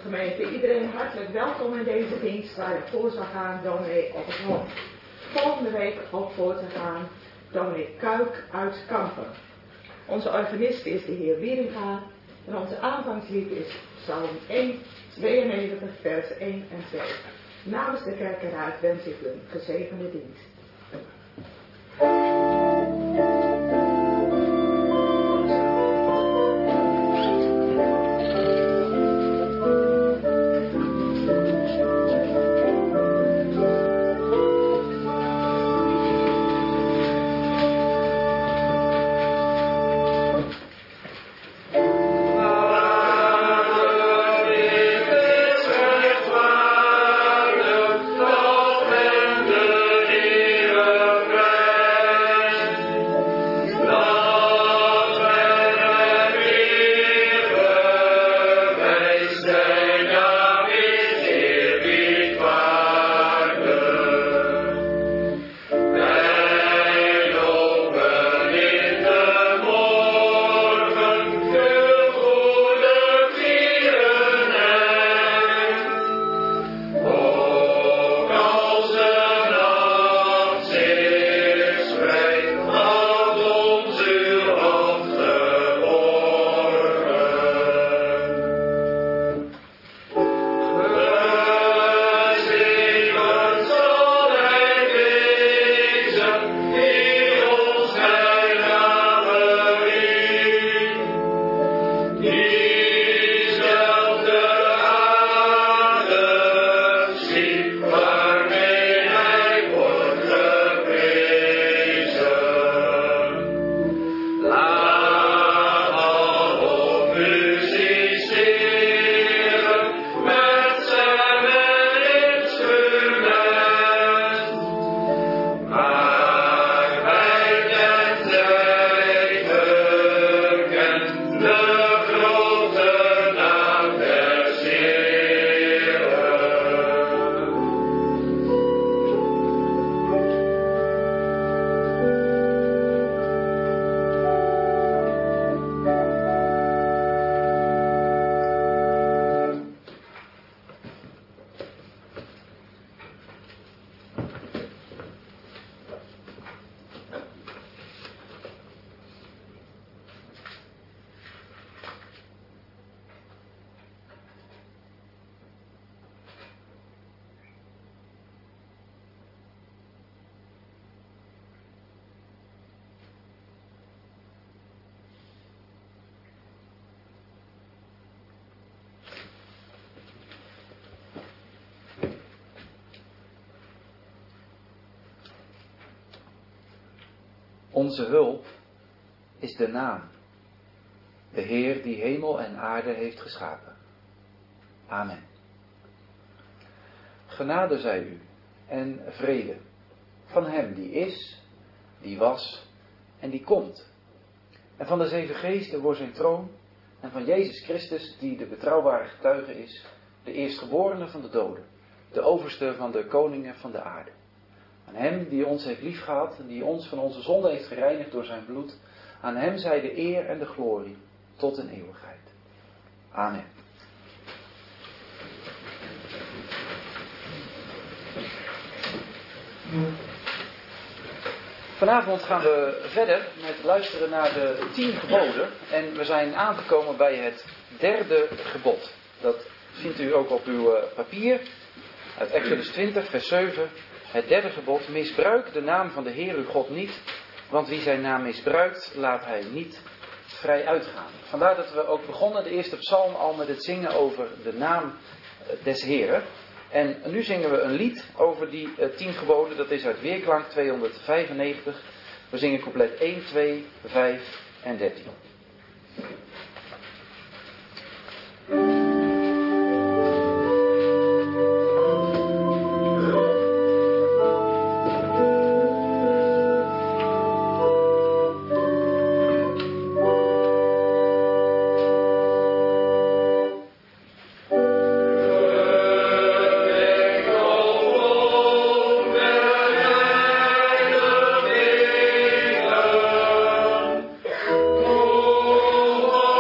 gemeente, iedereen hartelijk welkom in deze dienst waar het voor zal gaan, dominee op het Hof. Volgende week ook voor te gaan, dominee Kuik uit Kampen. Onze organist is de heer Wieringa en onze aanvangslied is Psalm 192, vers 1 en 2. Namens de kerkenraad wens ik u een gezegende dienst. Onze hulp is de naam, de Heer die hemel en aarde heeft geschapen. Amen. Genade zij u en vrede van Hem die is, die was en die komt. En van de zeven geesten voor zijn troon en van Jezus Christus die de betrouwbare getuige is, de eerstgeborene van de doden, de overste van de koningen van de aarde. Aan Hem die ons heeft liefgehad en die ons van onze zonde heeft gereinigd door zijn bloed. Aan Hem zij de eer en de glorie tot in eeuwigheid. Amen. Vanavond gaan we verder met luisteren naar de 10 geboden. En we zijn aangekomen bij het 3e gebod. Dat vindt u ook op uw papier. Uit Exodus 20 vers 7. Het 3e gebod, misbruik de naam van de Heer uw God niet, want wie zijn naam misbruikt, laat hij niet vrij uitgaan. Vandaar dat we ook begonnen, de eerste psalm, al met het zingen over de naam des Heren. En nu zingen we een lied over die 10 geboden, dat is uit Weerklank 295. We zingen couplet 1, 2, 5 en 13. Oh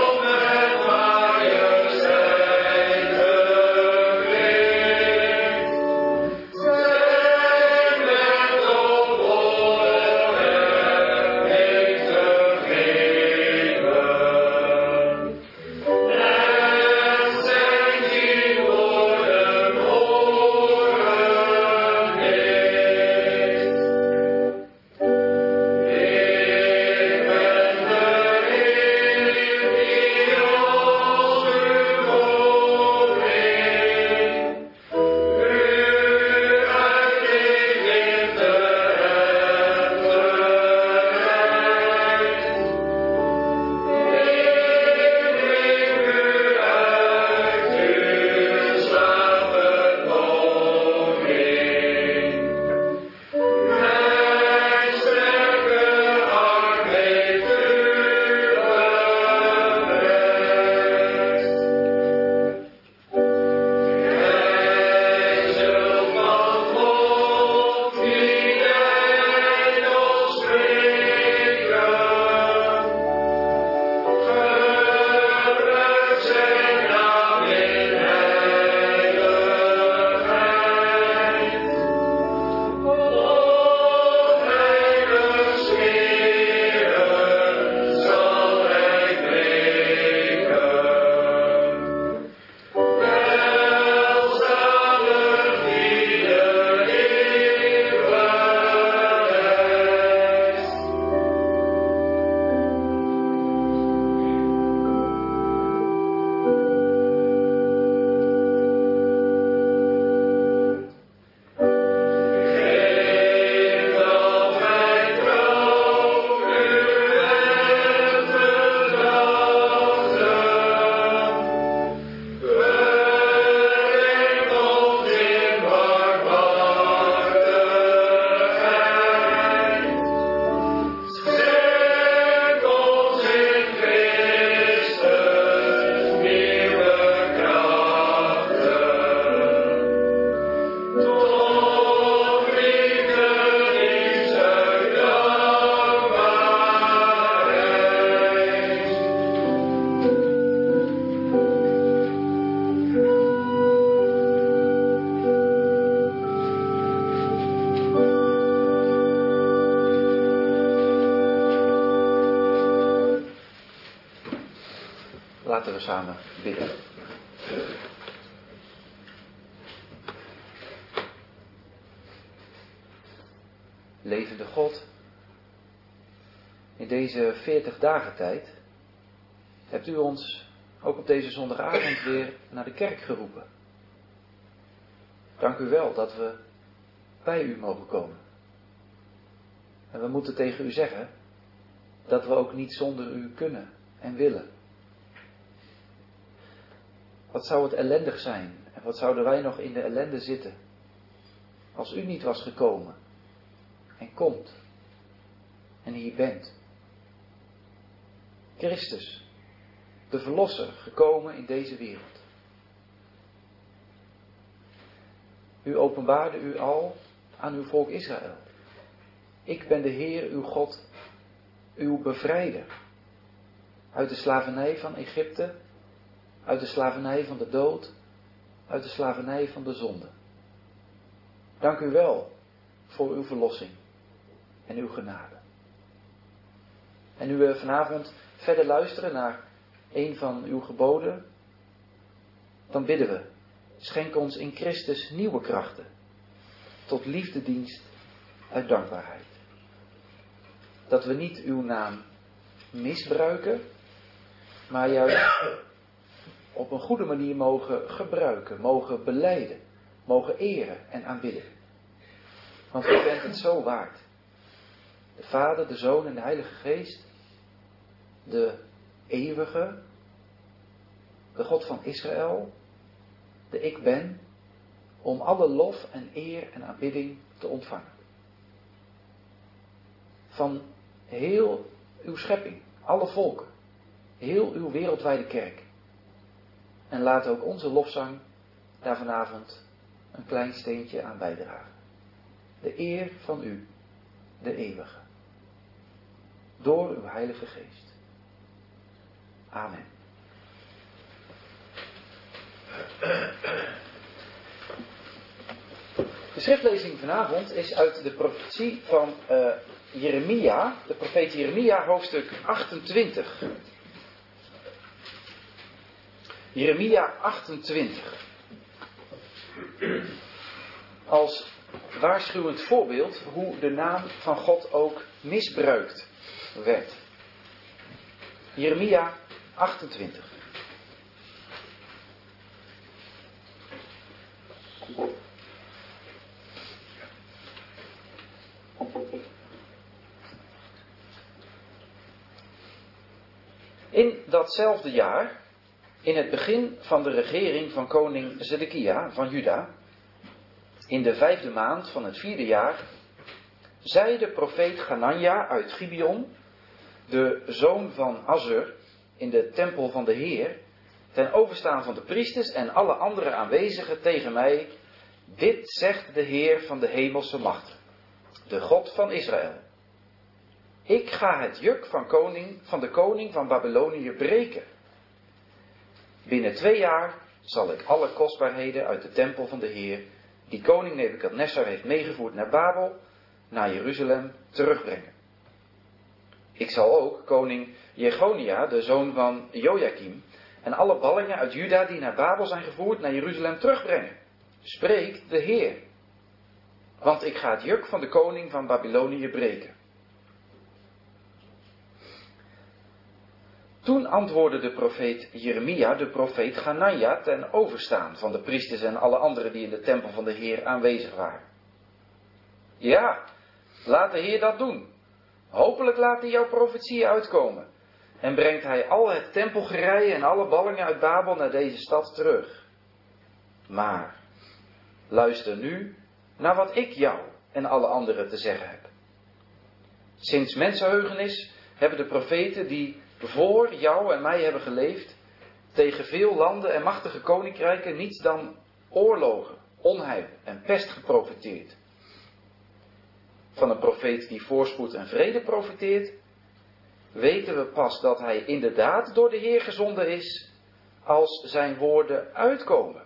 Laten we samen bidden. Levende God, in deze 40 dagen tijd hebt u ons ook op deze zondagavond weer naar de kerk geroepen. Dank u wel dat we bij u mogen komen. En we moeten tegen u zeggen dat we ook niet zonder u kunnen en willen. Wat zou het ellendig zijn en wat zouden wij nog in de ellende zitten als u niet was gekomen en komt en hier bent. Christus, de Verlosser, gekomen in deze wereld. U openbaarde u al aan uw volk Israël. Ik ben de Heer, uw God, uw bevrijder. Uit de slavernij van Egypte, uit de slavernij van de dood, uit de slavernij van de zonde. Dank u wel voor uw verlossing en uw genade. En nu we vanavond verder luisteren naar een van uw geboden, dan bidden we, schenk ons in Christus nieuwe krachten, tot liefdedienst uit dankbaarheid. Dat we niet uw naam misbruiken, maar juist op een goede manier mogen gebruiken, mogen belijden, mogen eren en aanbidden. Want u bent het zo waard. De Vader, de Zoon en de Heilige Geest, de eeuwige, de God van Israël, de Ik Ben, om alle lof en eer en aanbidding te ontvangen. Van heel uw schepping, alle volken, heel uw wereldwijde kerk. En laat ook onze lofzang daar vanavond een klein steentje aan bijdragen. De eer van u, de eeuwige. Door uw Heilige Geest. Amen. De schriftlezing vanavond is uit de profetie van Jeremia, de profeet Jeremia, hoofdstuk 28. Jeremia 28. Als waarschuwend voorbeeld hoe de naam van God ook misbruikt werd. Jeremia 28. In datzelfde jaar, in het begin van de regering van koning Zedekia van Juda, in de 5e maand van het 4e jaar, zei de profeet Ganania uit Gibeon, de zoon van Azur, in de tempel van de Heer, ten overstaan van de priesters en alle andere aanwezigen tegen mij: dit zegt de Heer van de hemelse machten, de God van Israël. Ik ga het juk van de koning van Babylonië breken. Binnen 2 jaar zal ik alle kostbaarheden uit de tempel van de Heer, die koning Nebukadnessar heeft meegevoerd naar Babel, naar Jeruzalem terugbrengen. Ik zal ook koning Jechonia, de zoon van Jojakim, en alle ballingen uit Juda die naar Babel zijn gevoerd, naar Jeruzalem terugbrengen. Spreekt de Heer. Want ik ga het juk van de koning van Babylonië breken. Toen antwoordde de profeet Jeremia de profeet Ganania ten overstaan van de priesters en alle anderen die in de tempel van de Heer aanwezig waren. Ja, laat de Heer dat doen. Hopelijk laat hij jouw profetieën uitkomen. En brengt hij al het tempelgerei en alle ballingen uit Babel naar deze stad terug. Maar, luister nu naar wat ik jou en alle anderen te zeggen heb. Sinds mensenheugenis hebben de profeten die voor jou en mij hebben geleefd, tegen veel landen en machtige koninkrijken niets dan oorlogen, onheil en pest geprofeteerd. Van een profeet die voorspoed en vrede profeteert, weten we pas dat hij inderdaad door de Heer gezonden is, als zijn woorden uitkomen.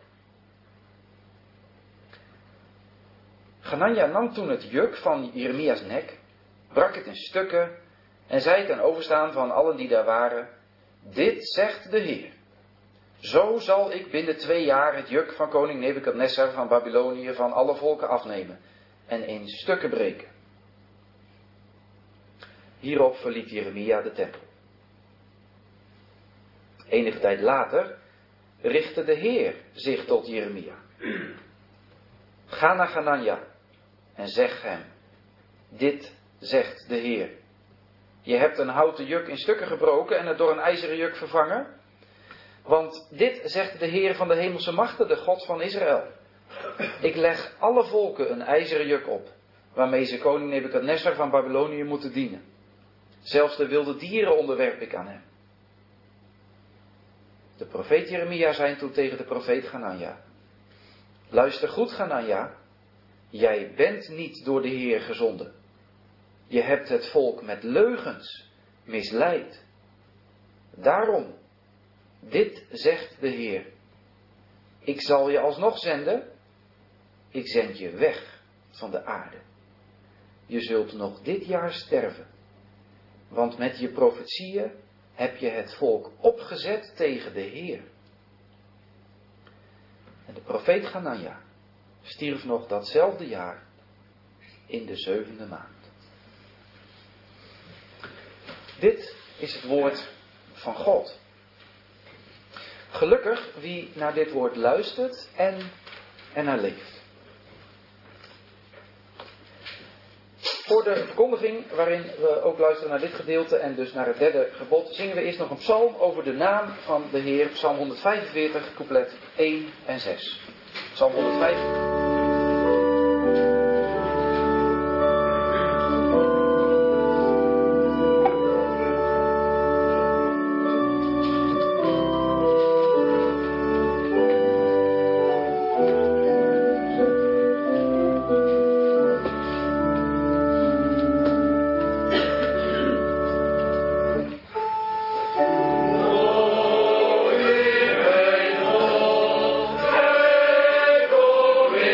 Ganania nam toen het juk van Jeremia's nek, brak het in stukken en zei ten overstaan van allen die daar waren: Dit zegt de Heer. Zo zal ik binnen 2 jaar het juk van koning Nebukadnezar van Babylonië van alle volken afnemen en in stukken breken. Hierop verliet Jeremia de tempel. Enige tijd later richtte de Heer zich tot Jeremia. Ga naar Hanania en zeg hem, dit zegt de Heer. Je hebt een houten juk in stukken gebroken en het door een ijzeren juk vervangen. Want dit zegt de Heer van de hemelse machten, de God van Israël. Ik leg alle volken een ijzeren juk op, waarmee ze koning Nebukadnezar van Babylonië moeten dienen. Zelfs de wilde dieren onderwerp ik aan hem. De profeet Jeremia zei toen tegen de profeet Hanania. Luister goed, Hanania. Jij bent niet door de Heer gezonden. Je hebt het volk met leugens misleid. Daarom, dit zegt de Heer. Ik zal je alsnog zenden. Ik zend je weg van de aarde. Je zult nog dit jaar sterven. Want met je profetieën heb je het volk opgezet tegen de Heer. En de profeet Hanania stierf nog datzelfde jaar in de 7e maand. Dit is het woord van God. Gelukkig wie naar dit woord luistert en naar leeft. Voor de verkondiging, waarin we ook luisteren naar dit gedeelte en dus naar het 3e gebod, zingen we eerst nog een psalm over de naam van de Heer. Psalm 145, couplet 1 en 6. Psalm 145. Amen.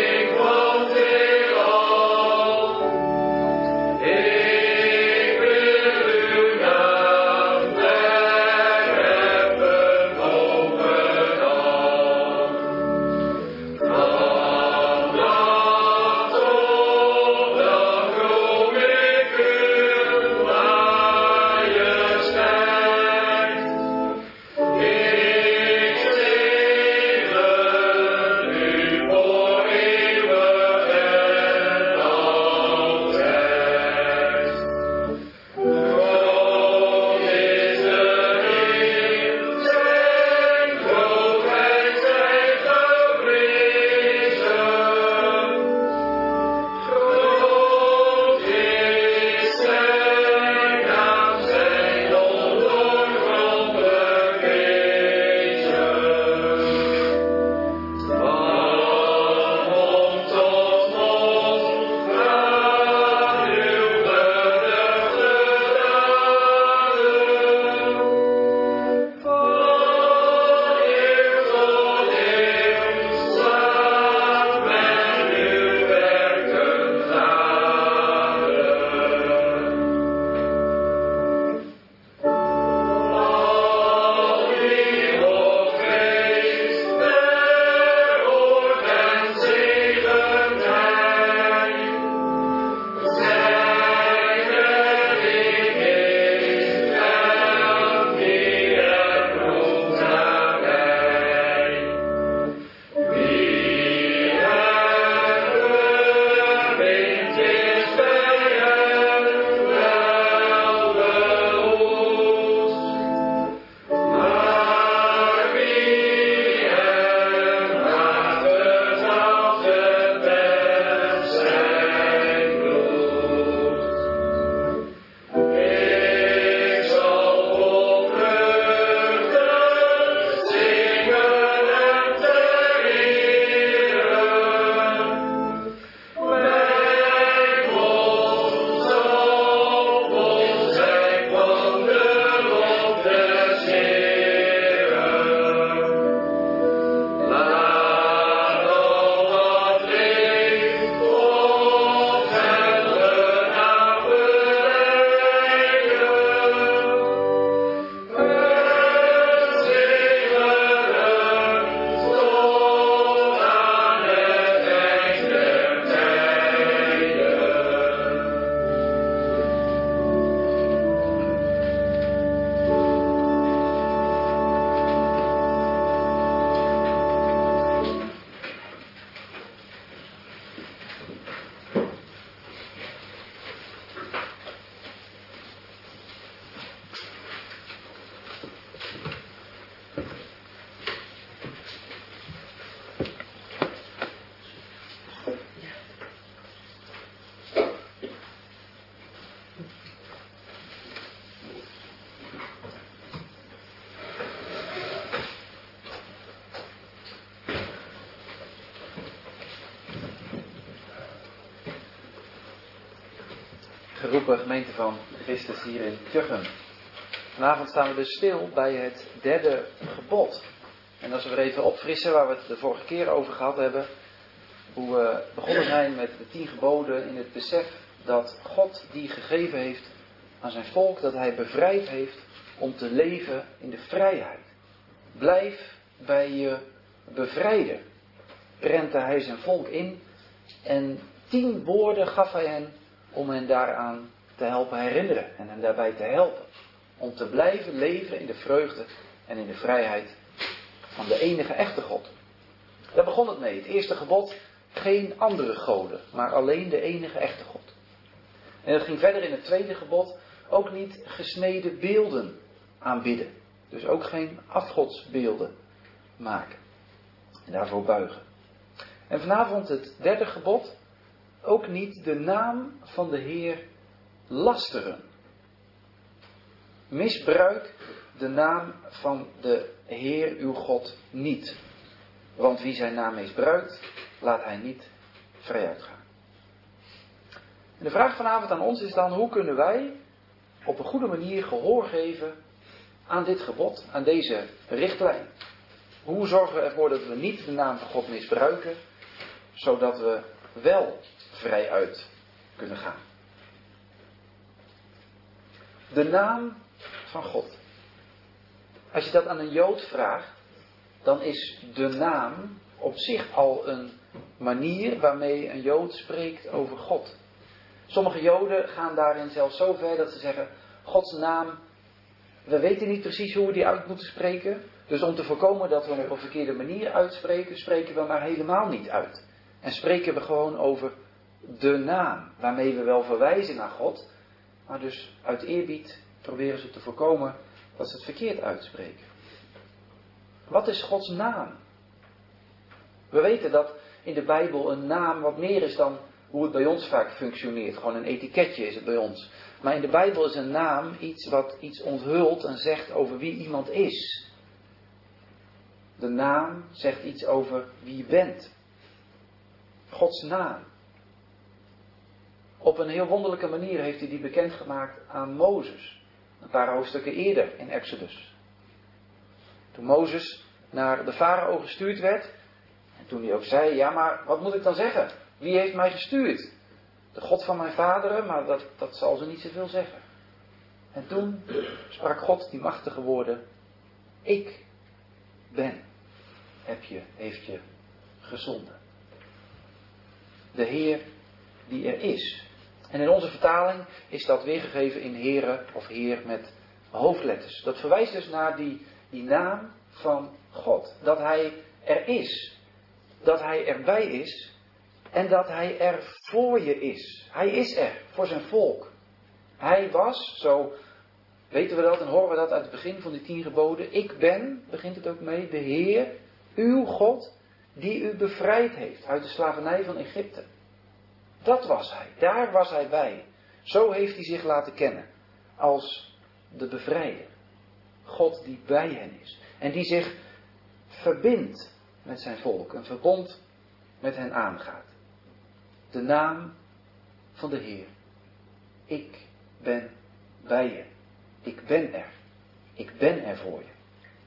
geroepen gemeente van Christus hier in Tjuchem. Vanavond staan we dus stil bij het derde gebod. En als we weer even opfrissen waar we het de vorige keer over gehad hebben. Hoe we begonnen zijn met de 10 geboden in het besef dat God die gegeven heeft aan zijn volk. Dat hij bevrijd heeft om te leven in de vrijheid. Blijf bij je bevrijder. Prentte hij zijn volk in. En 10 woorden gaf hij hen om hen daaraan te helpen herinneren. En hen daarbij te helpen. Om te blijven leven in de vreugde en in de vrijheid van de enige echte God. Daar begon het mee. Het eerste gebod. Geen andere goden. Maar alleen de enige echte God. En dat ging verder in het tweede gebod. Ook niet gesneden beelden aanbidden. Dus ook geen afgodsbeelden maken. En daarvoor buigen. En vanavond het derde gebod. Ook niet de naam van de Heer lasteren. Misbruik de naam van de Heer uw God niet. Want wie zijn naam misbruikt, laat hij niet vrij uitgaan. En de vraag vanavond aan ons is dan, hoe kunnen wij op een goede manier gehoor geven aan dit gebod, aan deze richtlijn? Hoe zorgen we ervoor dat we niet de naam van God misbruiken, zodat we wel vrij uit kunnen gaan? De naam van God. Als je dat aan een Jood vraagt, dan is de naam op zich al een manier waarmee een Jood spreekt over God. Sommige Joden gaan daarin zelfs zo ver dat ze zeggen, Gods naam, we weten niet precies hoe we die uit moeten spreken. Dus om te voorkomen dat we hem op een verkeerde manier uitspreken, spreken we maar helemaal niet uit. En spreken we gewoon over de naam, waarmee we wel verwijzen naar God. Maar dus uit eerbied proberen ze te voorkomen dat ze het verkeerd uitspreken. Wat is Gods naam? We weten dat in de Bijbel een naam wat meer is dan hoe het bij ons vaak functioneert. Gewoon een etiketje is het bij ons. Maar in de Bijbel is een naam iets wat iets onthult en zegt over wie iemand is. De naam zegt iets over wie je bent. Gods naam. Op een heel wonderlijke manier heeft hij die bekendgemaakt aan Mozes. Een paar hoofdstukken eerder in Exodus. Toen Mozes naar de farao gestuurd werd. En toen hij ook zei, ja maar wat moet ik dan zeggen? Wie heeft mij gestuurd? De God van mijn vaderen, maar dat zal ze niet zoveel zeggen. En toen sprak God die machtige woorden. Ik ben, heeft je gezonden. De Heer die er is. En in onze vertaling is dat weergegeven in Here of Heer met hoofdletters. Dat verwijst dus naar die naam van God. Dat Hij er is. Dat Hij erbij is. En dat Hij er voor je is. Hij is er voor zijn volk. Hij was, zo weten we dat en horen we dat uit het begin van die 10 geboden. Ik ben, begint het ook mee, de Heer, uw God, die u bevrijd heeft uit de slavernij van Egypte. Dat was Hij. Daar was Hij bij. Zo heeft Hij zich laten kennen. Als de bevrijder. God die bij hen is. En die zich verbindt met zijn volk. Een verbond met hen aangaat. De naam van de Heer. Ik ben bij je. Ik ben er. Ik ben er voor je.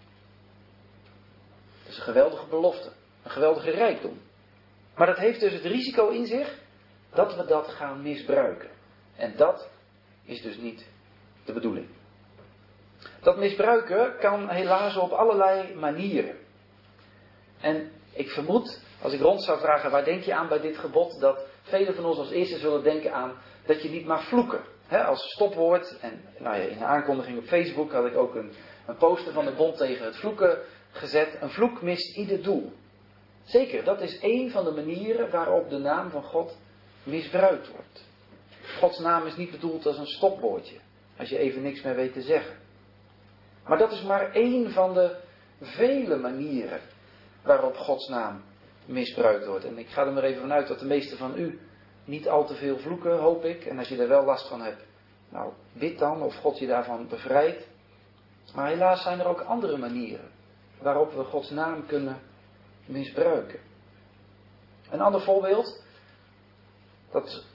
Dat is een geweldige belofte. Een geweldige rijkdom. Maar dat heeft dus het risico in zich dat we dat gaan misbruiken. En dat is dus niet de bedoeling. Dat misbruiken kan helaas op allerlei manieren. En ik vermoed, als ik rond zou vragen, waar denk je aan bij dit gebod? Dat velen van ons als eerste zullen denken aan dat je niet mag vloeken. Als stopwoord. En in de aankondiging op Facebook had ik ook een poster van de bond tegen het vloeken gezet. Een vloek mist ieder doel. Zeker, dat is één van de manieren waarop de naam van God misbruikt wordt. Gods naam is niet bedoeld als een stopwoordje. Als je even niks meer weet te zeggen. Maar dat is maar één van de vele manieren waarop Gods naam misbruikt wordt. En ik ga er maar even vanuit dat de meesten van u niet al te veel vloeken, hoop ik. En als je er wel last van hebt, nou, bid dan of God je daarvan bevrijdt. Maar helaas zijn er ook andere manieren waarop we Gods naam kunnen misbruiken. Een ander voorbeeld, dat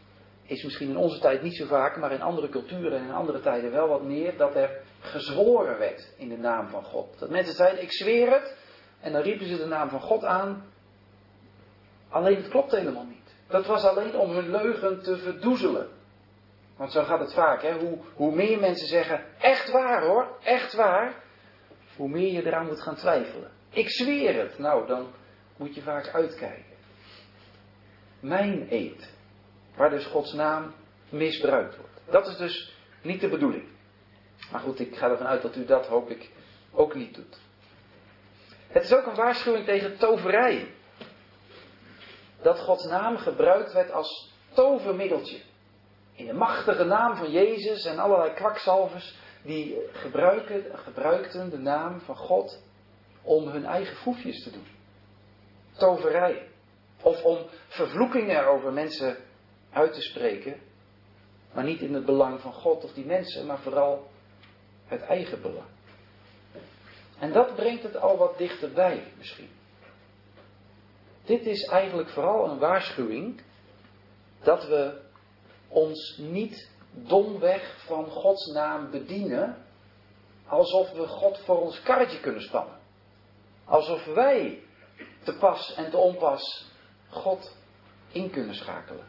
is misschien in onze tijd niet zo vaak, maar in andere culturen en in andere tijden wel wat meer, dat er gezworen werd in de naam van God. Dat mensen zeiden, ik zweer het, en dan riepen ze de naam van God aan. Alleen het klopt helemaal niet. Dat was alleen om hun leugen te verdoezelen. Want zo gaat het vaak, hè? Hoe meer mensen zeggen, echt waar hoor, echt waar, hoe meer je eraan moet gaan twijfelen. Ik zweer het. Nou, dan moet je vaak uitkijken. Mijn eed, waar dus Gods naam misbruikt wordt. Dat is dus niet de bedoeling. Maar goed, ik ga ervan uit dat u dat, hoop ik, ook niet doet. Het is ook een waarschuwing tegen toverij. Dat Gods naam gebruikt werd als tovermiddeltje. In de machtige naam van Jezus en allerlei kwakzalvers die gebruikten de naam van God om hun eigen foefjes te doen. Toverij. Of om vervloekingen over mensen uit te spreken. Maar niet in het belang van God of die mensen, maar vooral het eigen belang. En dat brengt het al wat dichterbij misschien. Dit is eigenlijk vooral een waarschuwing dat we ons niet domweg van Gods naam bedienen, alsof we God voor ons karretje kunnen spannen. Alsof wij te pas en te onpas God in kunnen schakelen.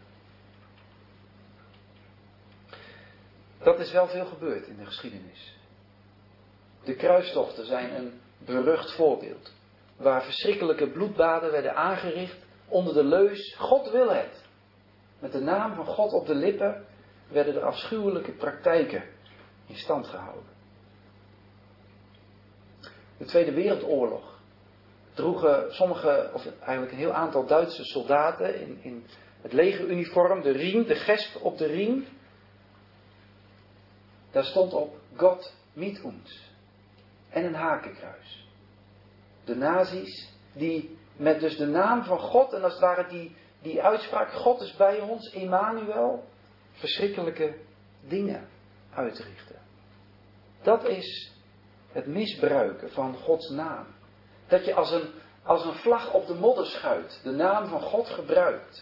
Dat is wel veel gebeurd in de geschiedenis. De kruistochten zijn een berucht voorbeeld, waar verschrikkelijke bloedbaden werden aangericht onder de leus God wil het. Met de naam van God op de lippen werden er afschuwelijke praktijken in stand gehouden. De Tweede Wereldoorlog droegen sommige, of eigenlijk een heel aantal Duitse soldaten in het legeruniform, de riem, de gesp op de riem. Daar stond op God mit uns en een hakenkruis. De nazi's die met dus de naam van God en als het ware die uitspraak God is bij ons, Emmanuel, verschrikkelijke dingen uitrichten. Dat is het misbruiken van Gods naam. Dat je als een vlag op de modderschuit de naam van God gebruikt.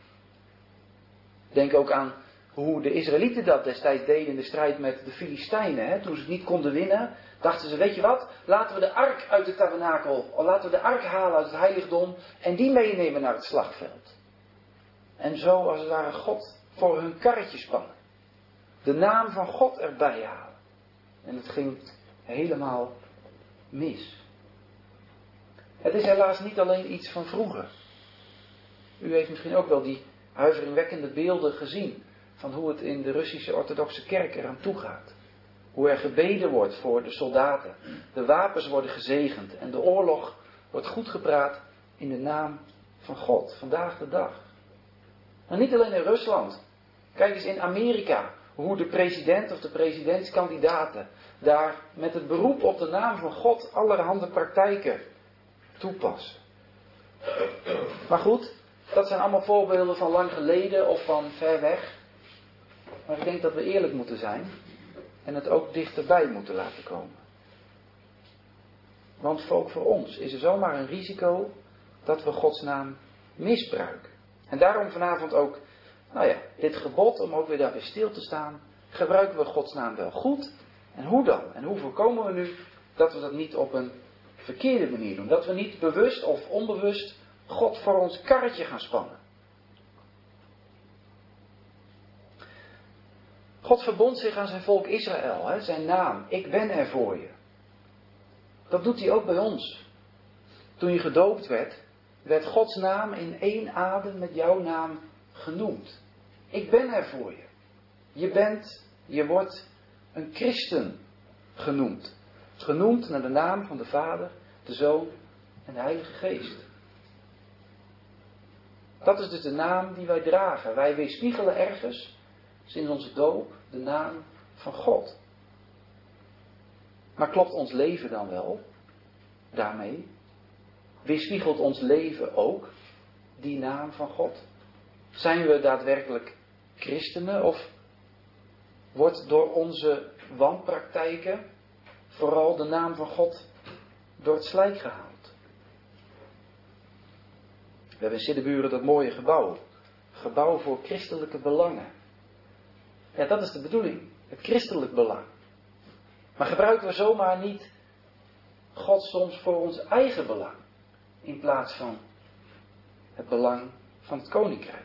Denk ook aan hoe de Israëlieten dat destijds deden in de strijd met de Filistijnen. Hè? Toen ze het niet konden winnen, dachten ze, weet je wat, laten we de ark uit de tabernakel, of laten we de ark halen uit het heiligdom en die meenemen naar het slagveld. En zo als het ware God voor hun karretje spannen. De naam van God erbij halen. En het ging helemaal mis. Het is helaas niet alleen iets van vroeger. U heeft misschien ook wel die huiveringwekkende beelden gezien van hoe het in de Russische orthodoxe kerk eraan toe gaat. Hoe er gebeden wordt voor de soldaten. De wapens worden gezegend en de oorlog wordt goed gepraat in de naam van God. Vandaag de dag. En niet alleen in Rusland. Kijk eens in Amerika. Hoe de president of de presidentskandidaten daar met het beroep op de naam van God allerhande praktijken toepassen. Maar goed, dat zijn allemaal voorbeelden van lang geleden of van ver weg. Maar ik denk dat we eerlijk moeten zijn en het ook dichterbij moeten laten komen. Want ook voor ons is er zomaar een risico dat we Gods naam misbruiken. En daarom vanavond ook, dit gebod, om ook weer daarbij stil te staan, gebruiken we Gods naam wel goed? En hoe dan? En hoe voorkomen we nu dat we dat niet op een verkeerde manier doen? Dat we niet bewust of onbewust God voor ons karretje gaan spannen. God verbond zich aan zijn volk Israël, zijn naam, ik ben er voor je. Dat doet hij ook bij ons. Toen je gedoopt werd Gods naam in één adem met jouw naam genoemd. Ik ben er voor je. Je wordt een christen genoemd. Genoemd naar de naam van de Vader, de Zoon en de Heilige Geest. Dat is dus de naam die wij dragen. Wij weerspiegelen ergens, sinds onze doop, de naam van God. Maar klopt ons leven dan wel daarmee? Weerspiegelt ons leven ook die naam van God? Zijn we daadwerkelijk christenen of wordt door onze wanpraktijken vooral de naam van God door het slijk gehaald? We hebben in Siddeburen dat mooie gebouw. Gebouw voor christelijke belangen. Ja, dat is de bedoeling. Het christelijk belang. Maar gebruiken we zomaar niet God soms voor ons eigen belang. In plaats van het belang van het koninkrijk.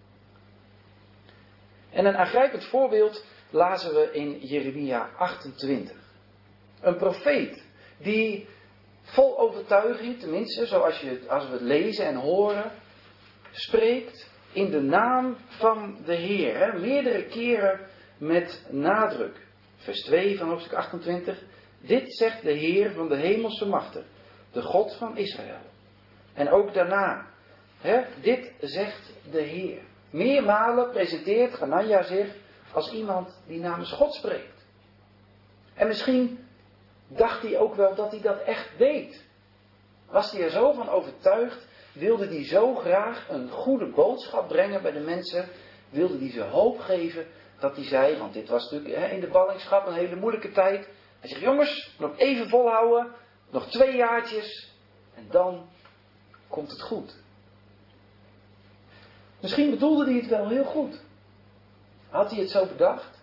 En een aangrijpend voorbeeld lazen we in Jeremia 28. Een profeet die vol overtuiging, tenminste zoals als we het lezen en horen, spreekt in de naam van de Heer. Hè? Meerdere keren met nadruk. Vers 2 van hoofdstuk 28. Dit zegt de Heer van de hemelse machten, de God van Israël. En ook daarna. Hè? Dit zegt de Heer. Meermalen presenteert Hanania zich als iemand die namens God spreekt. En misschien dacht hij ook wel dat hij dat echt deed. Was hij er zo van overtuigd, wilde hij zo graag een goede boodschap brengen bij de mensen, wilde hij ze hoop geven dat hij zei, want dit was natuurlijk in de ballingschap een hele moeilijke tijd. Hij zegt, jongens, nog even volhouden, nog 2 jaartjes en dan komt het goed. Misschien bedoelde hij het wel heel goed. Had hij het zo bedacht?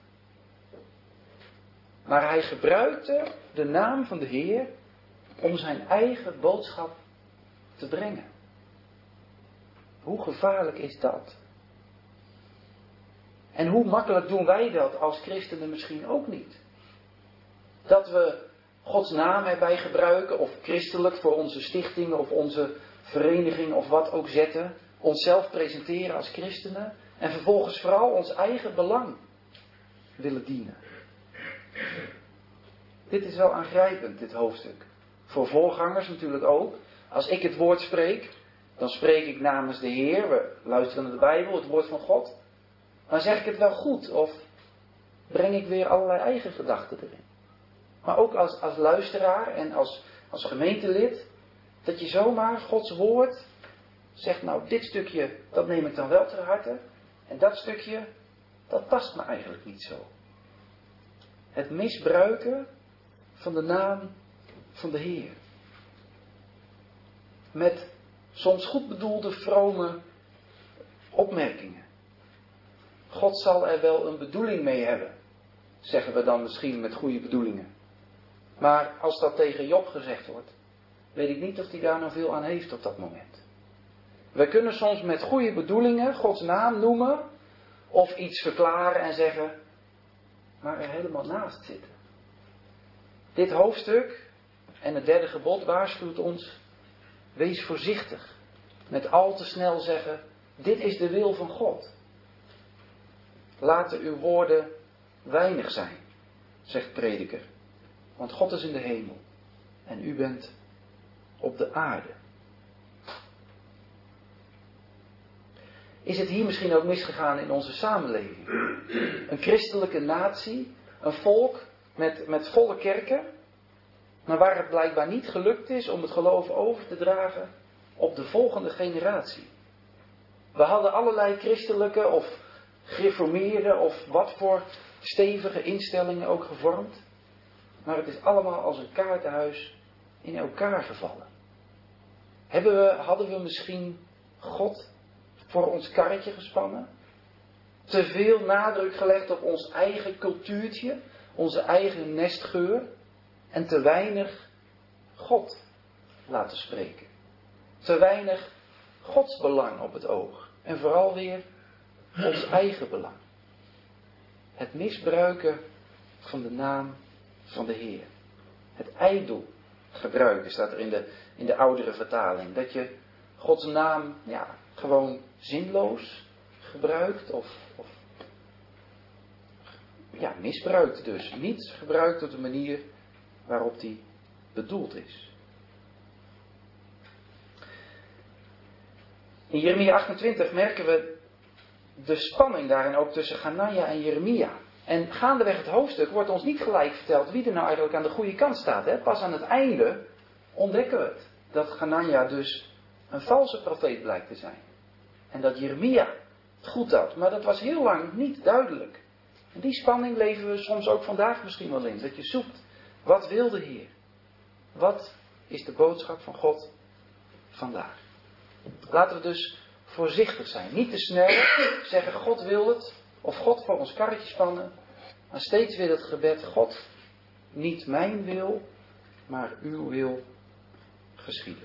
Maar hij gebruikte de naam van de Heer om zijn eigen boodschap te brengen. Hoe gevaarlijk is dat? En hoe makkelijk doen wij dat als christenen misschien ook niet? Dat we Gods naam erbij gebruiken, of christelijk voor onze stichtingen of onze vereniging of wat ook zetten. Onszelf presenteren als christenen en vervolgens vooral ons eigen belang willen dienen. Dit is wel aangrijpend, dit hoofdstuk. Voor voorgangers natuurlijk ook. Als ik het woord spreek, dan spreek ik namens de Heer. We luisteren naar de Bijbel, het woord van God. Maar zeg ik het wel goed of breng ik weer allerlei eigen gedachten erin? Maar ook als luisteraar en als gemeentelid, dat je zomaar Gods woord zegt, nou dit stukje, dat neem ik dan wel ter harte. En dat stukje, dat past me eigenlijk niet zo. Het misbruiken van de naam van de Heer. Met soms goed bedoelde vrome opmerkingen. God zal er wel een bedoeling mee hebben. Zeggen we dan misschien met goede bedoelingen. Maar als dat tegen Job gezegd wordt, weet ik niet of hij daar nou veel aan heeft op dat moment. We kunnen soms met goede bedoelingen Gods naam noemen. Of iets verklaren en zeggen, maar er helemaal naast zitten. Dit hoofdstuk en het 3e gebod waarschuwt ons, wees voorzichtig met al te snel zeggen, dit is de wil van God. Laten uw woorden weinig zijn, zegt prediker, want God is in de hemel en u bent op de aarde. Is het hier misschien ook misgegaan in onze samenleving? Een christelijke natie, een volk met volle kerken, maar waar het blijkbaar niet gelukt is om het geloof over te dragen op de volgende generatie. We hadden allerlei christelijke of gereformeerde of wat voor stevige instellingen ook gevormd, maar het is allemaal als een kaartenhuis in elkaar gevallen. Hadden we misschien God voor ons karretje gespannen? Te veel nadruk gelegd op ons eigen cultuurtje, onze eigen nestgeur en te weinig God laten spreken. Te weinig Gods belang op het oog en vooral weer ons eigen belang. Het misbruiken van de naam van de Heer. Het ijdel gebruiken staat er in de oudere vertaling. Dat je Gods naam gewoon zinloos gebruikt of misbruikt dus. Niet gebruikt op de manier waarop die bedoeld is. In Jeremia 28 merken we de spanning daarin ook tussen Hanania en Jeremia. En gaandeweg het hoofdstuk wordt ons niet gelijk verteld wie er nou eigenlijk aan de goede kant staat. Hè? Pas aan het einde ontdekken we het. Dat Hanania dus een valse profeet blijkt te zijn. En dat Jeremia het goed had. Maar dat was heel lang niet duidelijk. En die spanning leven we soms ook vandaag misschien wel in. Dat je zoekt, wat wil de Heer? Wat is de boodschap van God vandaag? Laten we dus voorzichtig zijn. Niet te snel zeggen, God wil het. of God voor ons karretje spannen, maar steeds weer het gebed: God, niet mijn wil, maar uw wil geschieden.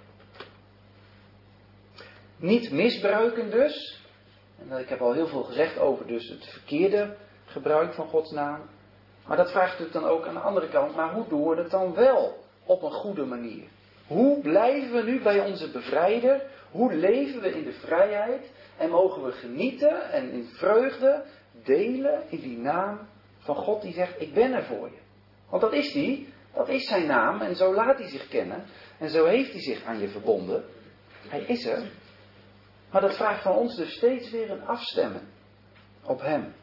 Niet misbruiken dus, en ik heb al heel veel gezegd over dus het verkeerde gebruik van Gods naam, maar dat vraagt natuurlijk dan ook aan de andere kant: maar hoe doen we het dan wel op een goede manier? Hoe blijven we nu bij onze bevrijder? Hoe leven we in de vrijheid? En mogen we genieten en in vreugde delen in die naam van God die zegt: ik ben er voor je. Want dat is die, dat is zijn naam en zo laat hij zich kennen. En zo heeft hij zich aan je verbonden. Hij is er. Maar dat vraagt van ons dus steeds weer een afstemmen op hem.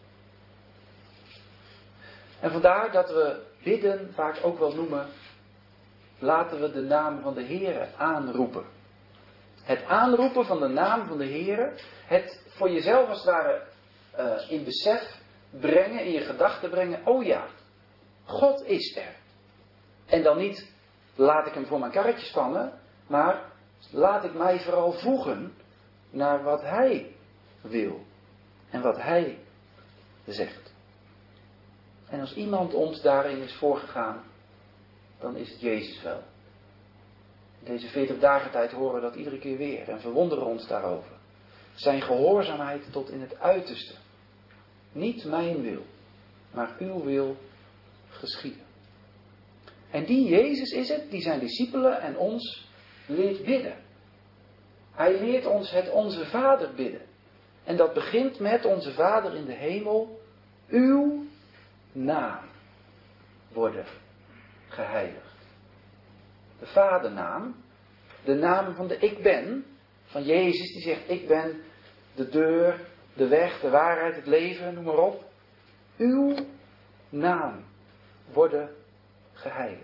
En vandaar dat we bidden vaak ook wel noemen: laten we de naam van de Heere aanroepen. Het aanroepen van de naam van de Heere, het voor jezelf als het ware in besef brengen, in je gedachten brengen: oh ja, God is er. En dan niet laat ik hem voor mijn karretje spannen, maar laat ik mij vooral voegen naar wat hij wil en wat hij zegt. En als iemand ons daarin is voorgegaan, dan is het Jezus wel. Deze 40 dagen tijd horen we dat iedere keer weer en verwonderen ons daarover. Zijn gehoorzaamheid tot in het uiterste. Niet mijn wil, maar uw wil geschieden. En die Jezus is het die zijn discipelen en ons leert bidden. Hij leert ons het Onze Vader bidden. En dat begint met: Onze Vader in de hemel, uw naam worden geheiligd. De Vadernaam, de naam van de ik ben, van Jezus die zegt: ik ben de deur, de weg, de waarheid, het leven, noem maar op. Uw naam worden geheiligd.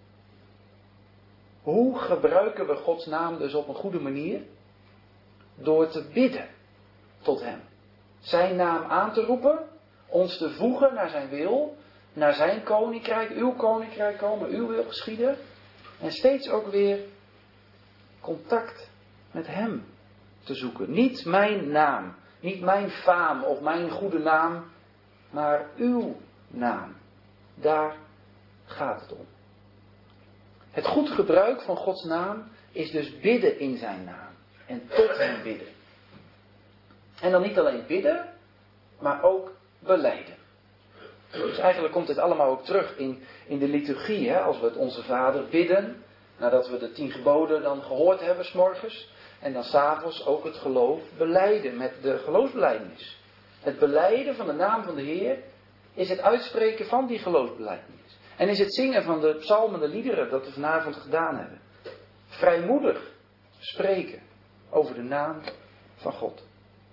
Hoe gebruiken we Gods naam dus op een goede manier? Door te bidden tot hem. Zijn naam aan te roepen, ons te voegen naar zijn wil, naar zijn koninkrijk, uw koninkrijk komen, uw wil geschieden. En steeds ook weer contact met hem te zoeken. Niet mijn naam, niet mijn faam of mijn goede naam, maar uw naam. Daar gaat het om. Het goed gebruik van Gods naam is dus bidden in zijn naam. En tot hem bidden. En dan niet alleen bidden, maar ook belijden. Dus eigenlijk komt dit allemaal ook terug in de liturgie. Hè? Als we het Onze Vader bidden, nadat we de 10 geboden dan gehoord hebben 's morgens. En dan 's avonds ook het geloof belijden met de geloofsbelijdenis. Het belijden van de naam van de Heer is het uitspreken van die geloofsbelijdenis. En is het zingen van de psalmen, de liederen dat we vanavond gedaan hebben. Vrijmoedig spreken over de naam van God.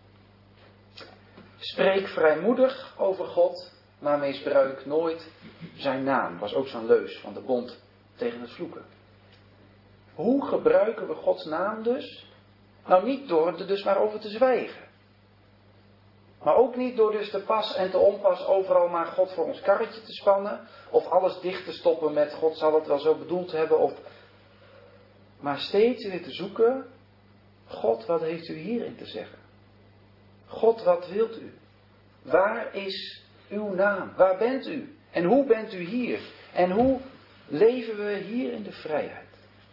Spreek vrijmoedig over God, maar misbruik nooit zijn naam. Was ook zo'n leus van de bond tegen het vloeken. Hoe gebruiken we Gods naam dus? Nou, niet door er dus maar over te zwijgen. Maar ook niet door dus te pas en te onpas overal maar God voor ons karretje te spannen. Of alles dicht te stoppen met God zal het wel zo bedoeld hebben. Maar steeds weer te zoeken: God, wat heeft u hierin te zeggen? God, wat wilt u? Waar is uw naam? Waar bent u? En hoe bent u hier? En hoe leven we hier in de vrijheid?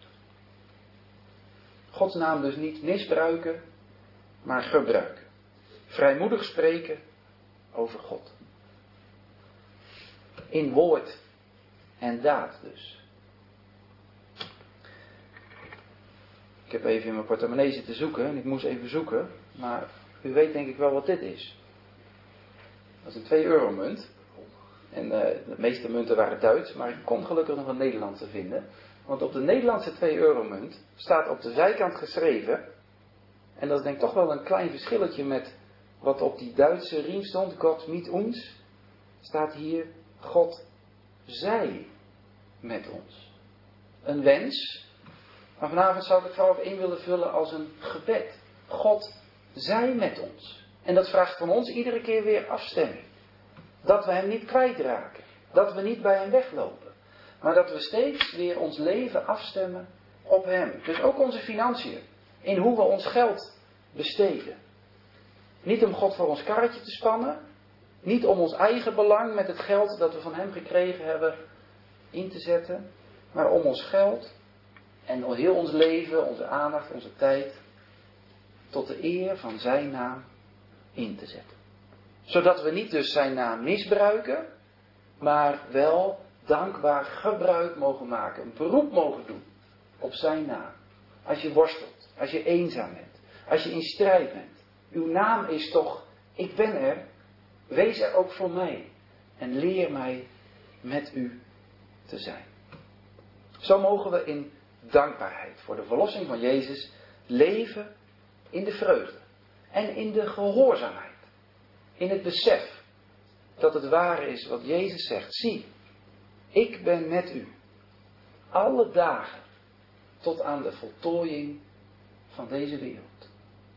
Gods naam dus niet misbruiken, maar gebruiken. Vrijmoedig spreken over God. In woord en daad dus. Ik heb even in mijn portemonnee zitten zoeken en ik moest even zoeken, maar u weet denk ik wel wat dit is. Dat is een 2 € munt. En de meeste munten waren Duits, maar ik kon gelukkig nog een Nederlandse vinden. Want op de Nederlandse 2 € munt staat op de zijkant geschreven, en dat is denk ik toch wel een klein verschilletje met wat op die Duitse riem stond, God mit uns, staat hier: God zij met ons. Een wens, maar vanavond zou ik het vooral in willen vullen als een gebed. God zij met ons. En dat vraagt van ons iedere keer weer afstemming. Dat we hem niet kwijtraken. Dat we niet bij hem weglopen. Maar dat we steeds weer ons leven afstemmen op hem. Dus ook onze financiën. In hoe we ons geld besteden. Niet om God voor ons karretje te spannen. Niet om ons eigen belang met het geld dat we van hem gekregen hebben in te zetten. Maar om ons geld en heel ons leven, onze aandacht, onze tijd tot de eer van zijn naam in te zetten. Zodat we niet dus zijn naam misbruiken, maar wel dankbaar gebruik mogen maken. Een beroep mogen doen op zijn naam. Als je worstelt, als je eenzaam bent, als je in strijd bent. Uw naam is toch, ik ben er, wees er ook voor mij. En leer mij met u te zijn. Zo mogen we in dankbaarheid voor de verlossing van Jezus leven in de vreugde. En in de gehoorzaamheid. In het besef dat het waar is wat Jezus zegt. Zie, ik ben met u. Alle dagen tot aan de voltooiing van deze wereld.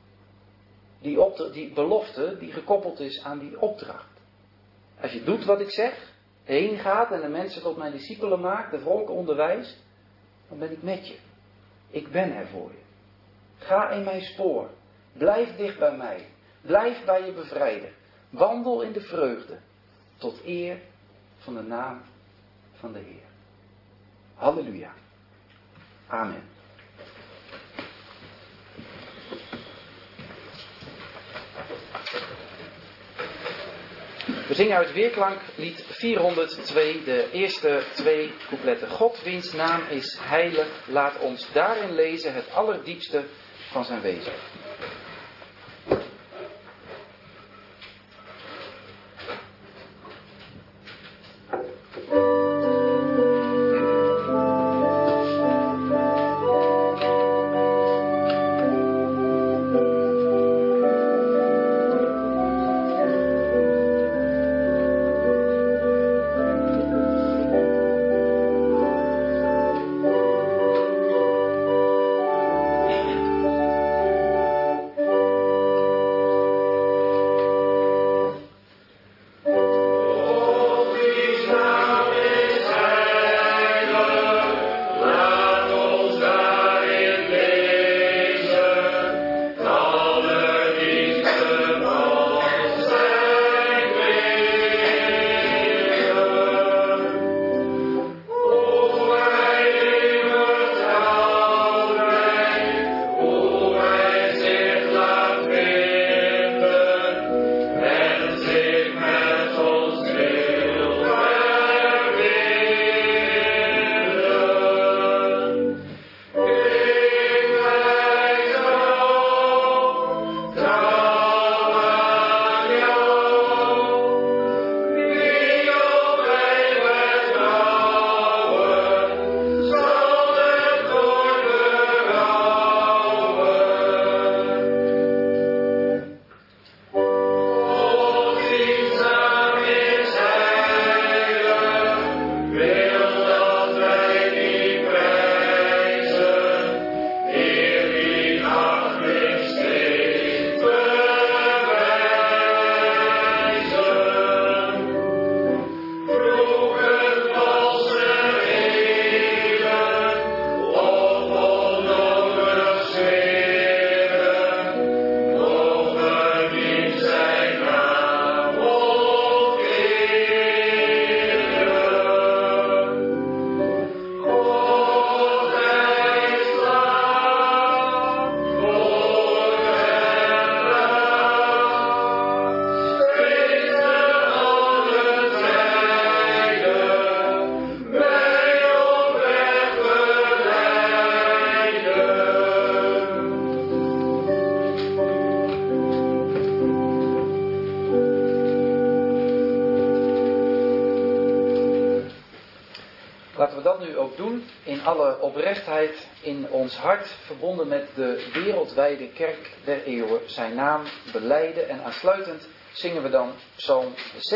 Die belofte die gekoppeld is aan die opdracht. Als je doet wat ik zeg, heen gaat en de mensen tot mijn discipelen maakt, de volken onderwijst, dan ben ik met je. Ik ben er voor je. Ga in mijn spoor. Blijf dicht bij mij. Blijf bij je bevrijder. Wandel in de vreugde. Tot eer van de naam van de Heer. Halleluja. Amen. We zingen uit Weerklank lied 402, de eerste 2 coupletten. God, wiens naam is heilig, laat ons daarin lezen het allerdiepste van zijn wezen. Laten we dat nu ook doen in alle oprechtheid in ons hart, verbonden met de wereldwijde kerk der eeuwen, zijn naam belijden. En aansluitend zingen we dan Psalm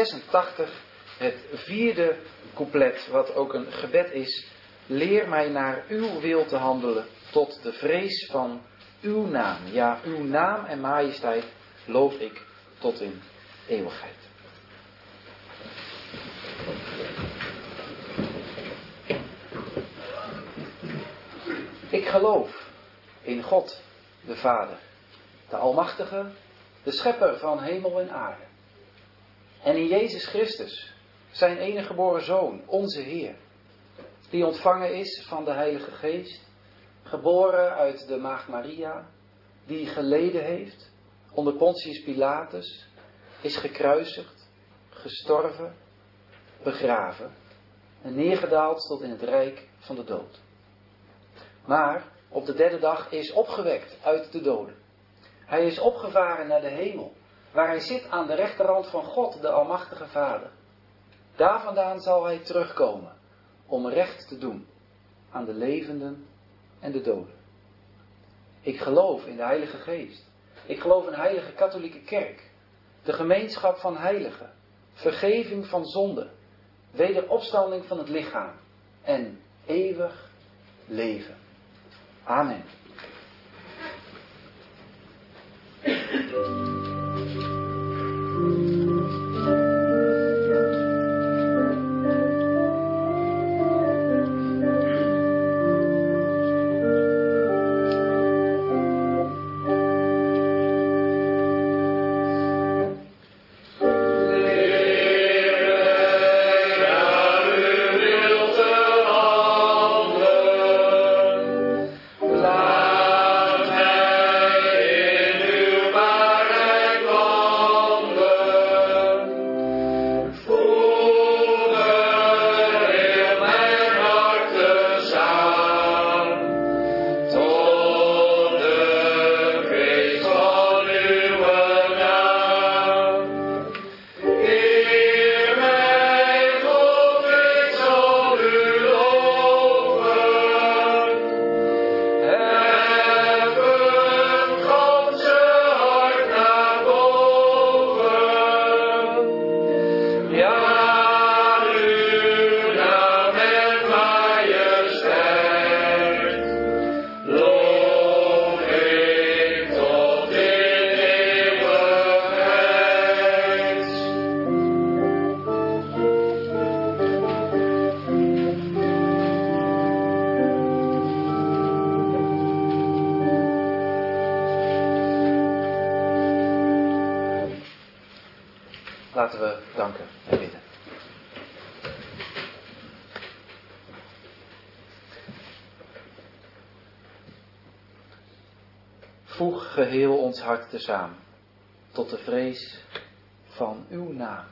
86, het 4e couplet, wat ook een gebed is. Leer mij naar uw wil te handelen, tot de vrees van uw naam. Ja, uw naam en majesteit loof ik tot in eeuwigheid. Ik geloof in God, de Vader, de Almachtige, de schepper van hemel en aarde. En in Jezus Christus, zijn enige geboren Zoon, onze Heer, die ontvangen is van de Heilige Geest, geboren uit de Maagd Maria, die geleden heeft onder Pontius Pilatus, is gekruisigd, gestorven, begraven en neergedaald tot in het rijk van de dood. Maar op de derde dag is opgewekt uit de doden. Hij is opgevaren naar de hemel, waar hij zit aan de rechterhand van God, de Almachtige Vader. Daar vandaan zal hij terugkomen om recht te doen aan de levenden en de doden. Ik geloof in de Heilige Geest. Ik geloof in de Heilige Katholieke Kerk, de gemeenschap van heiligen, vergeving van zonde, wederopstanding van het lichaam en eeuwig leven. Amen. Laten we danken en bidden. Voeg geheel ons hart tezamen tot de vrees van uw naam.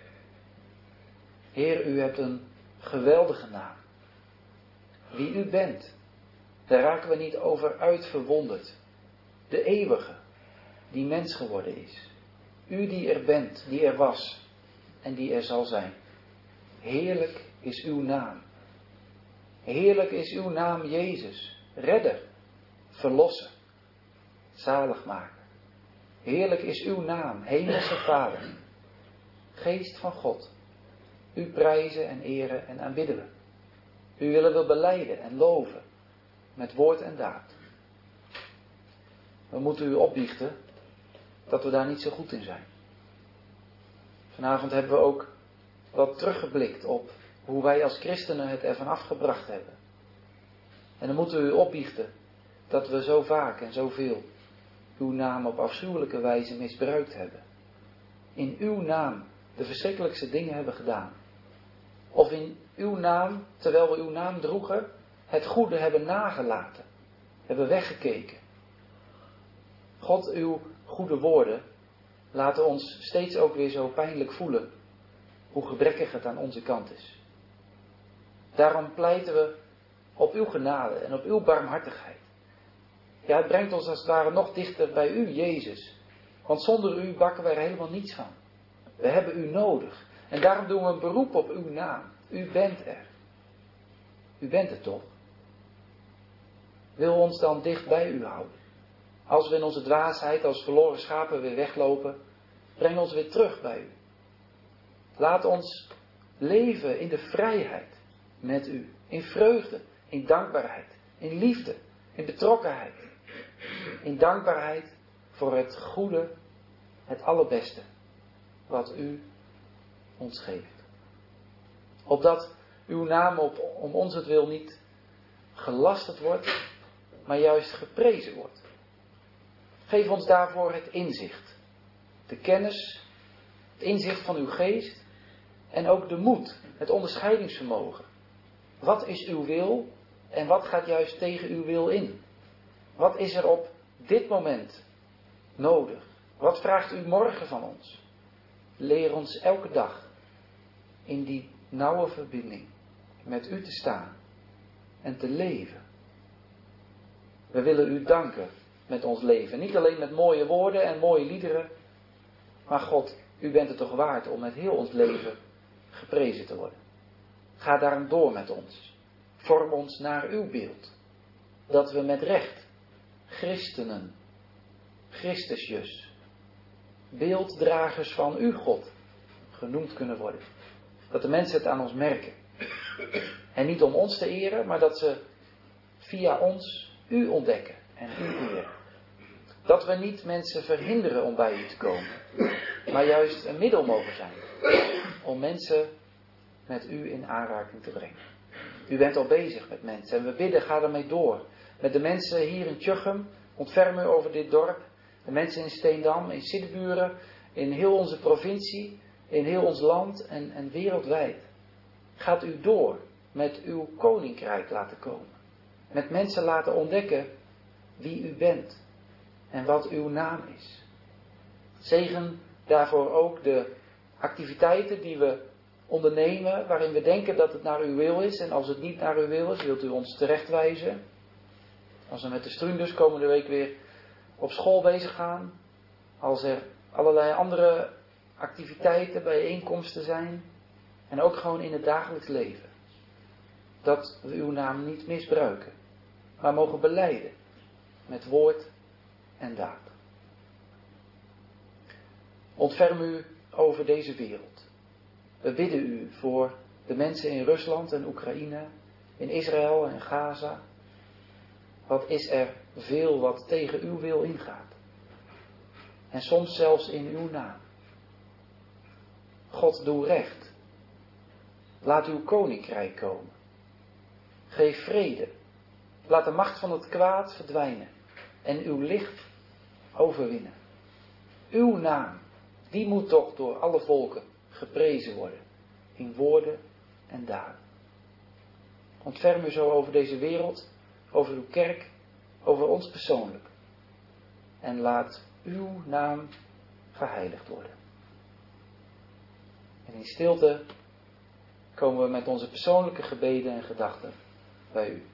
Heer, u hebt een geweldige naam. Wie u bent, daar raken we niet over uit verwonderd. De eeuwige, die mens geworden is. U die er bent, die er was en die er zal zijn. Heerlijk is uw naam. Heerlijk is uw naam, Jezus, redder, verlosser, zaligmaker. Heerlijk is uw naam, hemelse Vader, Geest van God. U prijzen en eren en aanbidden we. U willen we belijden en loven met woord en daad. We moeten u opbiechten dat we daar niet zo goed in zijn. Vanavond hebben we ook wat teruggeblikt op hoe wij als christenen het ervan afgebracht hebben. En dan moeten we u opbiechten dat we zo vaak en zoveel uw naam op afschuwelijke wijze misbruikt hebben. In uw naam de verschrikkelijkste dingen hebben gedaan. Of in uw naam, terwijl we uw naam droegen, het goede hebben nagelaten. Hebben weggekeken. God, uw goede woorden laten ons steeds ook weer zo pijnlijk voelen hoe gebrekkig het aan onze kant is. Daarom pleiten we op uw genade en op uw barmhartigheid. Ja, het brengt ons als het ware nog dichter bij u, Jezus. Want zonder u bakken wij er helemaal niets van. We hebben u nodig. En daarom doen we een beroep op uw naam. U bent er. U bent het toch? Wil ons dan dicht bij u houden. Als we in onze dwaasheid als verloren schapen weer weglopen, breng ons weer terug bij u. Laat ons leven in de vrijheid met u. In vreugde, in dankbaarheid, in liefde, in betrokkenheid. In dankbaarheid voor het goede, het allerbeste wat u ons geeft. Opdat uw naam om ons het wil niet gelasterd wordt, maar juist geprezen wordt. Geef ons daarvoor het inzicht de kennis, het inzicht van uw geest en ook de moed, het onderscheidingsvermogen. Wat is uw wil en wat gaat juist tegen uw wil in? Wat is er op dit moment nodig? Wat vraagt u morgen van ons? Leer ons elke dag in die nauwe verbinding met u te staan en te leven. We willen u danken met ons leven. Niet alleen met mooie woorden en mooie liederen. Maar God, u bent het toch waard om met heel ons leven geprezen te worden. Ga daarom door met ons. Vorm ons naar uw beeld. Dat we met recht christenen, Christusjus, beelddragers van uw God genoemd kunnen worden. Dat de mensen het aan ons merken. En niet om ons te eren, maar dat ze via ons u ontdekken en u eren. Dat we niet mensen verhinderen om bij u te komen, maar juist een middel mogen zijn om mensen met u in aanraking te brengen. U bent al bezig met mensen en we bidden, ga ermee door. Met de mensen hier in Tjuchem, ontferm u over dit dorp. De mensen in Steendam, in Siddeburen, in heel onze provincie, in heel ons land en wereldwijd. Gaat u door met uw koninkrijk laten komen. Met mensen laten ontdekken wie u bent en wat uw naam is. Zegen daarvoor ook de activiteiten die we ondernemen, waarin we denken dat het naar uw wil is. En als het niet naar uw wil is, wilt u ons terechtwijzen. Als we met de Strunders komende week weer op school bezig gaan. Als er allerlei andere activiteiten, bijeenkomsten zijn. En ook gewoon in het dagelijks leven. Dat we uw naam niet misbruiken. Maar mogen belijden. Met woord en daad. Ontferm u over deze wereld. We bidden u voor de mensen in Rusland en Oekraïne, in Israël en Gaza. Wat is er veel wat tegen uw wil ingaat. En soms zelfs in uw naam. God, doe recht. Laat uw koninkrijk komen. Geef vrede. Laat de macht van het kwaad verdwijnen. En uw licht overwinnen. Uw naam, die moet toch door alle volken geprezen worden. In woorden en daden. Ontferm u zo over deze wereld, over uw kerk, over ons persoonlijk. En laat uw naam geheiligd worden. En in stilte komen we met onze persoonlijke gebeden en gedachten bij u.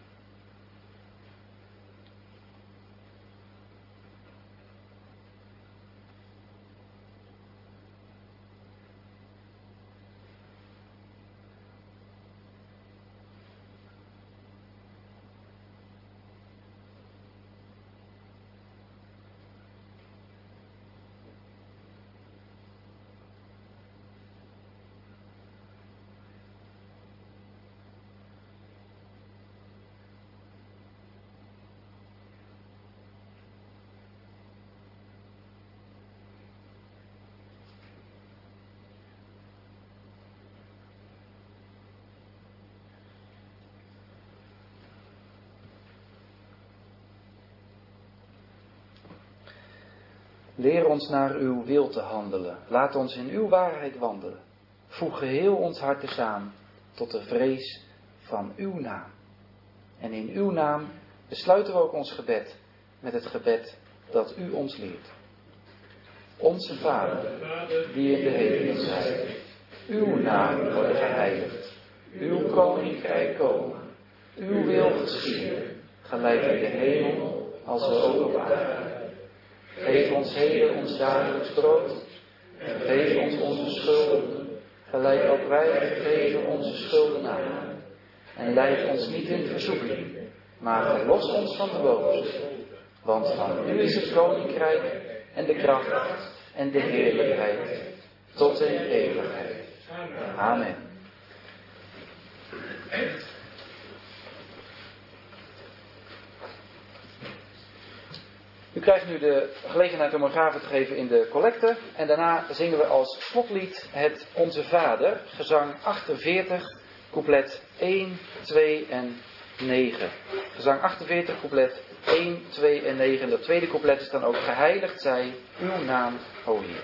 Leer ons naar uw wil te handelen. Laat ons in uw waarheid wandelen. Voeg geheel ons hart samen tot de vrees van uw naam. En in uw naam besluiten we ook ons gebed met het gebed dat u ons leert. Onze Vader, die in de hemel zijt, uw naam worden geheiligd. Uw koninkrijk komen. Uw wil geschieden, gelijk in de hemel als ook op aarde. Geef ons heden ons dagelijks brood. En vergeef ons onze schulden, gelijk ook wij vergeven onze schuldenaren. En leid ons niet in verzoeking, maar verlos ons van de boze. Want van u is het koninkrijk en de kracht en de heerlijkheid tot in eeuwigheid. Amen. U krijgt nu de gelegenheid om een gave te geven in de collecte. En daarna zingen we als slotlied het Onze Vader, gezang 48, couplet 1, 2 en 9. Gezang 48, couplet 1, 2 en 9. En dat tweede couplet is dan ook: geheiligd zij uw naam, o Heer.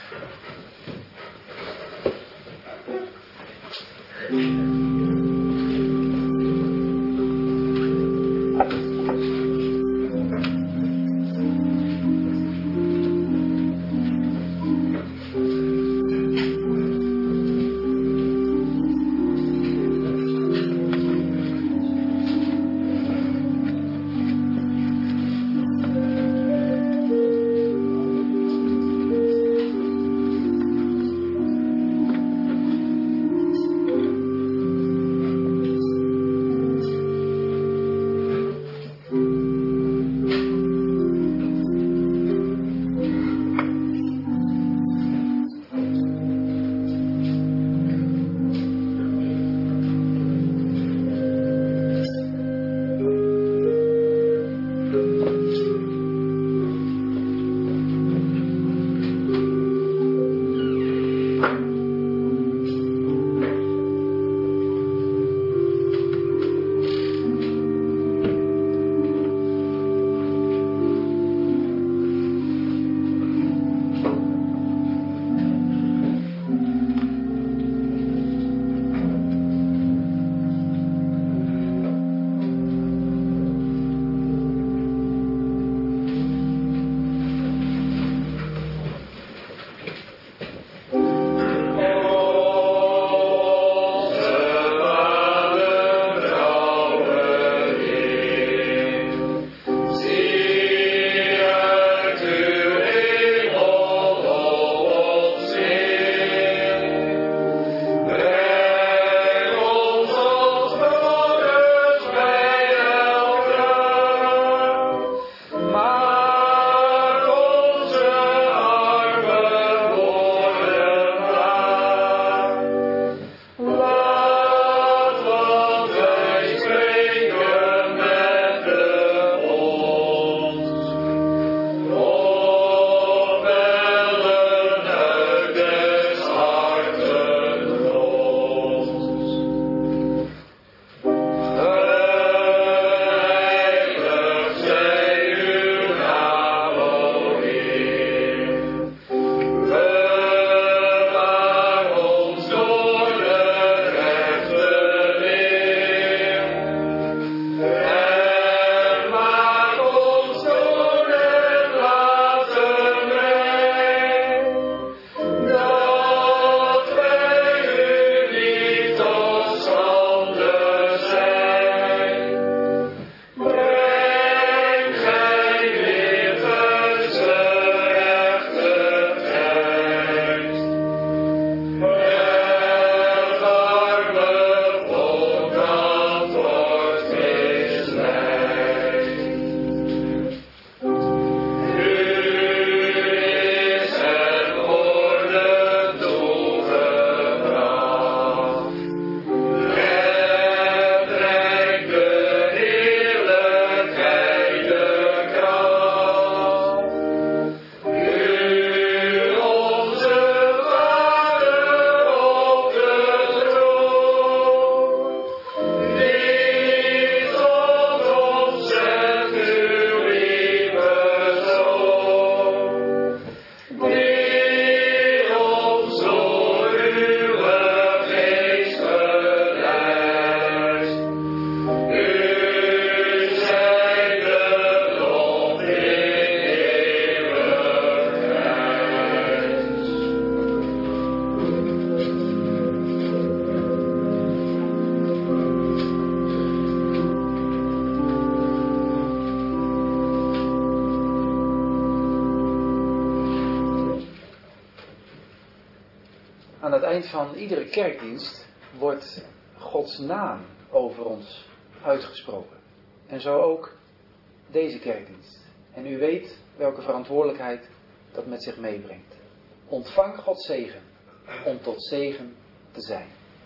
Aan het eind van iedere kerkdienst wordt Gods naam over ons uitgesproken. En zo ook deze kerkdienst. En u weet welke verantwoordelijkheid dat met zich meebrengt. Ontvang Gods zegen om tot zegen te zijn.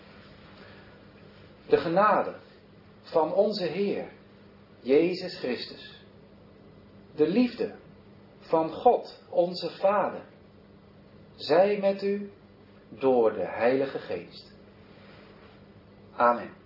De genade van onze Heer Jezus Christus. De liefde van God onze Vader. Zij met u door de Heilige Geest. Amen.